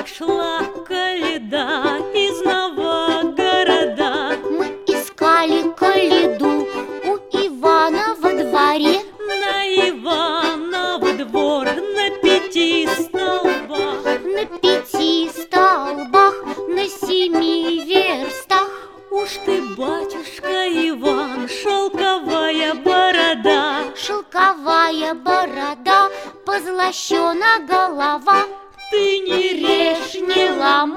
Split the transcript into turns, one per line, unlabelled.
пошла коляда из Новогорода.
Мы искали коляду у Ивана во дворе.
На Иванов двор на 5 столбах.
На 5 столбах, на 7 верстах.
Уж ты, батюшка Иван, шелковая борода.
Шелковая борода, позлощена голова.
Ты не режь, не ломай,